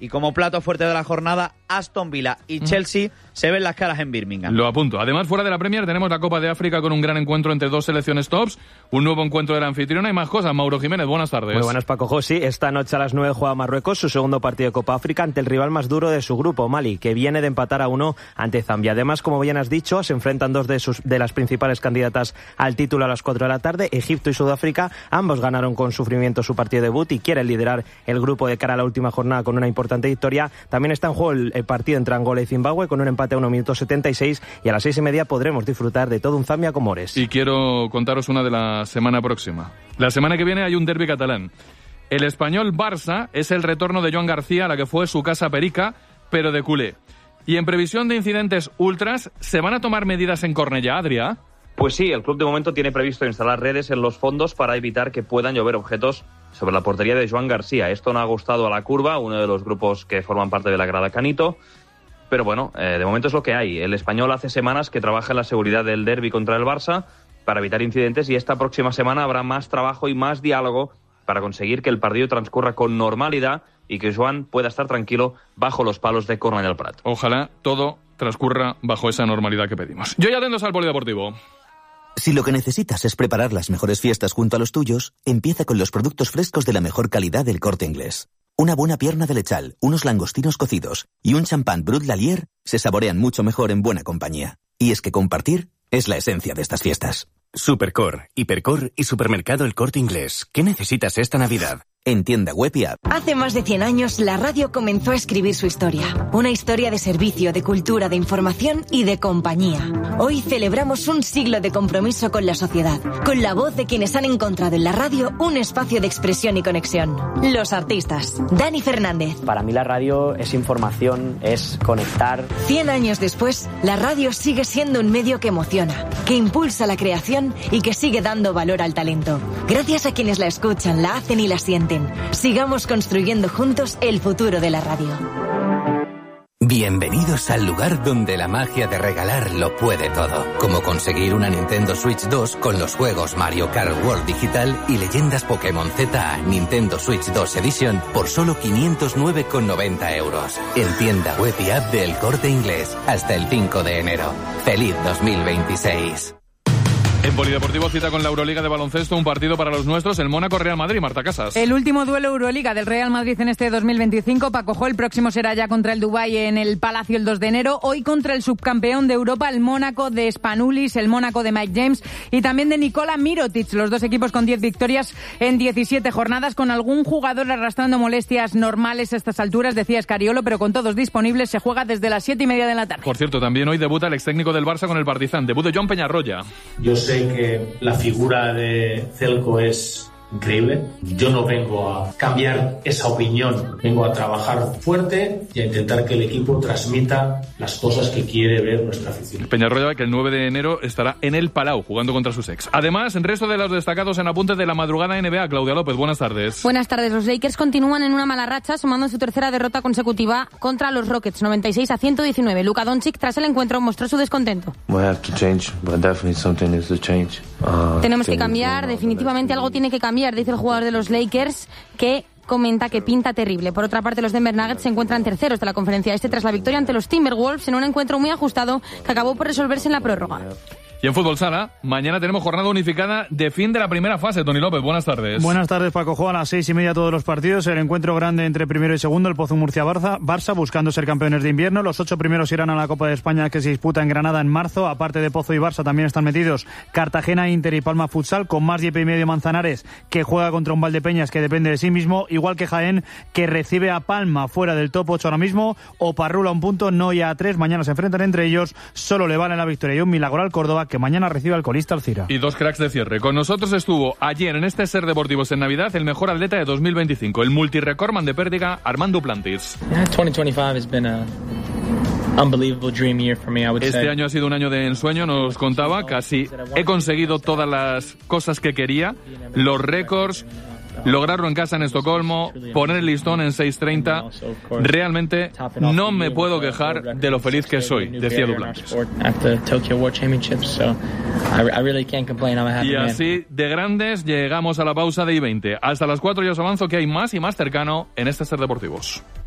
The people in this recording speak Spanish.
Y como plato fuerte de la jornada, Aston Villa y Chelsea se ven las caras en Birmingham. Lo apunto. Además, fuera de la Premier tenemos la Copa de África con un gran encuentro entre dos selecciones tops, un nuevo encuentro de la anfitriona y más cosas. Mauro Jiménez, buenas tardes. Muy buenas, Paco Josi. Esta noche a las 9 juega Marruecos su segundo partido de Copa África ante el rival más duro de su grupo, Mali, que viene de empatar a 1 ante Zambia. Además, como bien has dicho, se enfrentan dos de las principales candidatas al título a las 4 de la tarde, Egipto y Sudáfrica. Ambos ganaron con sufrimiento su partido de debut y quieren liderar el grupo de cara a la última jornada con una importante victoria. También está en juego el partido entre Angola y Zimbabue con un empate a 1 minuto 76 y a las 6:30 podremos disfrutar de todo un Zambia-Comores. Y quiero contaros una de la semana próxima. La semana que viene hay un derbi catalán. El Espanyol-Barça es el retorno de Joan García a la que fue su casa Perica, pero de culé. Y en previsión de incidentes ultras, ¿se van a tomar medidas en Cornellá, Adrià? Pues sí, el club de momento tiene previsto instalar redes en los fondos para evitar que puedan llover objetos sobre la portería de Joan García. Esto no ha gustado a la Curva, uno de los grupos que forman parte de la grada Canito. Pero bueno, de momento es lo que hay. El Espanyol hace semanas que trabaja en la seguridad del derbi contra el Barça para evitar incidentes y esta próxima semana habrá más trabajo y más diálogo para conseguir que el partido transcurra con normalidad y que Joan pueda estar tranquilo bajo los palos de Cornellà del Prat. Ojalá todo transcurra bajo esa normalidad que pedimos. Yo ya atentos al polideportivo. Si lo que necesitas es preparar las mejores fiestas junto a los tuyos, empieza con los productos frescos de la mejor calidad del Corte Inglés. Una buena pierna de lechal, unos langostinos cocidos y un champán Brut Lalier se saborean mucho mejor en buena compañía. Y es que compartir es la esencia de estas fiestas. Supercor, Hipercor y Supermercado El Corte Inglés. ¿Qué necesitas esta Navidad? En tienda web y app. Hace más de 100 años, la radio comenzó a escribir su historia. Una historia de servicio, de cultura, de información y de compañía. Hoy celebramos un siglo de compromiso con la sociedad, con la voz de quienes han encontrado en la radio un espacio de expresión y conexión. Los artistas. Dani Fernández. Para mí la radio es información, es conectar. 100 años después, la radio sigue siendo un medio que emociona, que impulsa la creación y que sigue dando valor al talento. Gracias a quienes la escuchan, la hacen y la sienten. Sigamos construyendo juntos el futuro de la radio. Bienvenidos al lugar donde la magia de regalar lo puede todo. Como conseguir una Nintendo Switch 2 con los juegos Mario Kart World Digital y Leyendas Pokémon ZA Nintendo Switch 2 Edition por solo 509,90 euros. En tienda web y app de El Corte Inglés hasta el 5 de enero. ¡Feliz 2026! En Polideportivo cita con la Euroliga de baloncesto, un partido para los nuestros, el Mónaco-Real Madrid. Marta Casas. El último duelo Euroliga del Real Madrid en este 2025. Paco, el próximo será ya contra el Dubái en el Palacio el 2 de enero. Hoy contra el subcampeón de Europa, el Mónaco de Spanulis, el Mónaco de Mike James y también de Nikola Mirotic. Los dos equipos con 10 victorias en 17 jornadas, con algún jugador arrastrando molestias normales a estas alturas, decía Escariolo, pero con todos disponibles. Se juega desde las 7:30 de la tarde. Por cierto, también hoy debuta el extécnico del Barça con el Partizan. Debut de John Peñarroya. Yo sé que la figura de Celco es increíble. Yo no vengo a cambiar esa opinión, vengo a trabajar fuerte y a intentar que el equipo transmita las cosas que quiere ver nuestra afición. Peñarroya, que el 9 de enero estará en el Palau jugando contra sus ex. Además, en resto de los destacados en apuntes de la madrugada NBA, Claudia López, buenas tardes. Buenas tardes. Los Lakers continúan en una mala racha, sumando su tercera derrota consecutiva contra los Rockets, 96-119. Luka Doncic, tras el encuentro, mostró su descontento. Tenemos que cambiar, definitivamente algo tiene que cambiar, dice el jugador de los Lakers, que comenta que pinta terrible. Por otra parte, los Denver Nuggets se encuentran terceros de la conferencia este tras la victoria ante los Timberwolves en un encuentro muy ajustado que acabó por resolverse en la prórroga. Y en Fútbol Sala, mañana tenemos jornada unificada de fin de la primera fase. Toni López, buenas tardes. Buenas tardes, Paco. Juegan a las 6:30 todos los partidos. El encuentro grande entre primero y segundo, el Pozo Murcia-Barça, buscando ser campeones de invierno. Los 8 primeros irán a la Copa de España que se disputa en Granada en marzo. Aparte de Pozo y Barça también están metidos Cartagena, Inter y Palma Futsal, con más y medio Manzanares, que juega contra un Valdepeñas que depende de sí mismo, igual que Jaén, que recibe a Palma fuera del top 8 ahora mismo, o Parrula un punto, Noia a 3. Mañana se enfrentan entre ellos. Solo le vale la victoria y un milagro al Córdoba, que mañana recibe al Alcira. Y dos cracks de cierre. Con nosotros estuvo ayer en este Ser Deportivos en Navidad el mejor atleta de 2025, el multirecordman de pértiga Armand Duplantis. 2025 has been a unbelievable dream year for me, I would say. Este año ha sido un año de ensueño, nos contaba, casi he conseguido todas las cosas que quería, los récords, lograrlo en casa en Estocolmo, poner el listón en 6:30. Realmente no me puedo quejar de lo feliz que soy, decía Duplantis. Y así de grandes llegamos a la pausa de I-20. Hasta las 4 ya os avanzo que hay más y más cercano en este Ser Deportivos.